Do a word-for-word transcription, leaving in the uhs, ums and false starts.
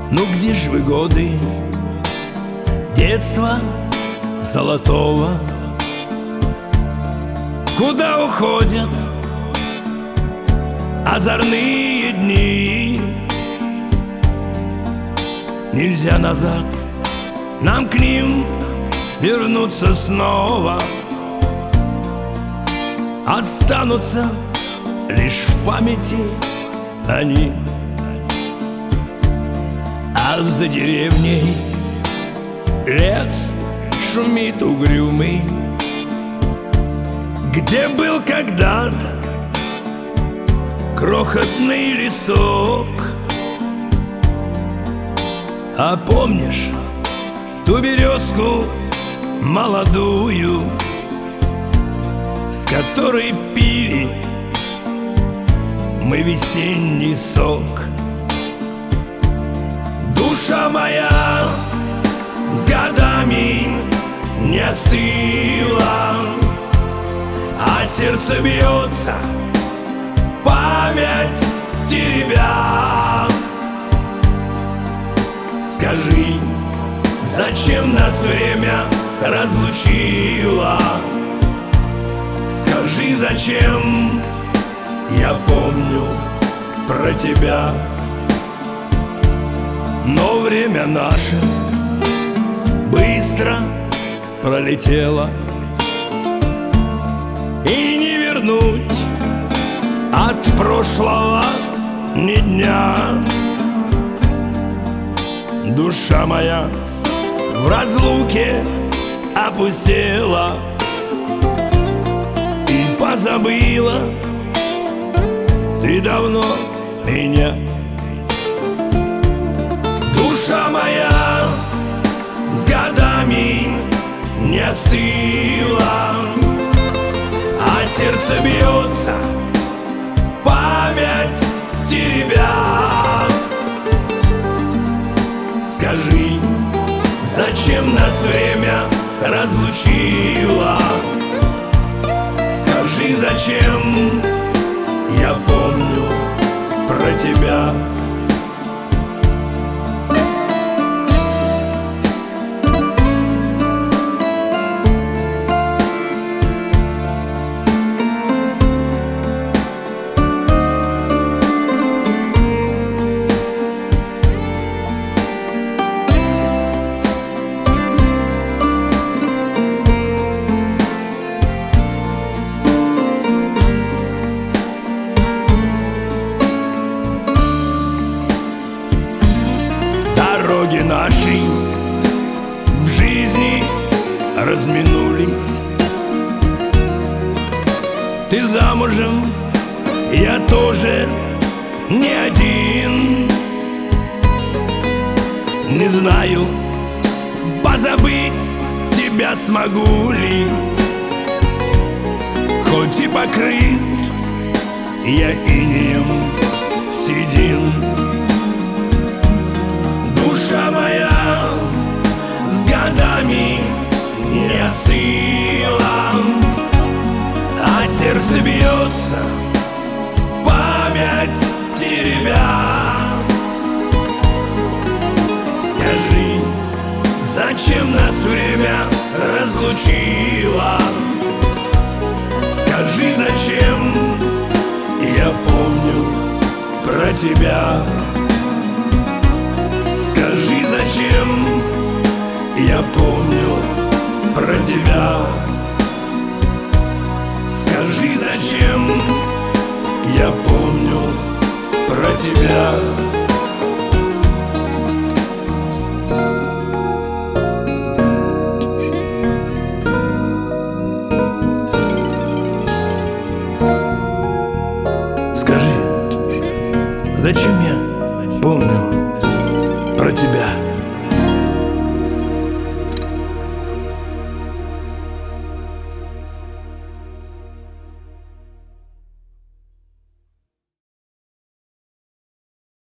Ну где ж вы годы детства золотого? Куда уходят озорные дни? Нельзя назад, нам к ним вернуться снова. Останутся лишь в памяти они. А за деревней лес шумит угрюмый, где был когда-то крохотный лесок. А помнишь ту березку молодую, с которой пили мы весенний сок? Душа моя с годами не остыла, а сердце бьется, память теребя. Скажи, зачем нас время разлучило? Скажи, зачем я помню про тебя? Но время наше быстро пролетело, и не вернуть от прошлого ни дня. Душа моя в разлуке опустела и позабыла ты давно меня. Душа моя с годами не остыла, а сердце бьется, память теребя. Скажи, зачем нас время разлучило? Скажи, зачем я помню про тебя? Дороги наши в жизни разминулись. Ты замужем, я тоже не один. Не знаю, позабыть тебя смогу ли, хоть и покрыт я инеем седин. Душа моя с годами не остыла, а сердце бьется, память теребя. Скажи, зачем нас время разлучило? Скажи, зачем я помню про тебя? Скажи, зачем я помню про тебя? Скажи, зачем я помню про тебя? Скажи, зачем я помню про тебя?